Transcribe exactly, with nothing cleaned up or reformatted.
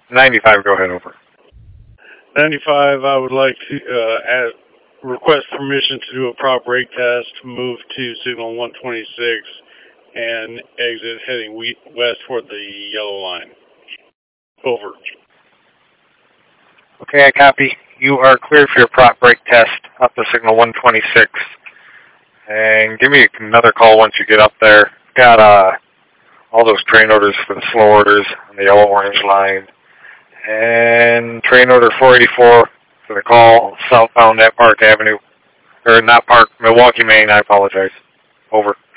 ninety-five, go ahead, over. ninety-five, I would like to uh, add, request permission to do a prop brake test, move to signal one twenty-six, and exit heading west toward the yellow line. Over. Okay, I copy. You are cleared for your prop brake test up to signal one twenty-six. And give me another call once you get up there. Got uh, all those train orders for the slow orders on the yellow-orange line. And train order four eighty-four for the call southbound at Park Avenue. Or not Park, Milwaukee, Maine, I apologize. Over.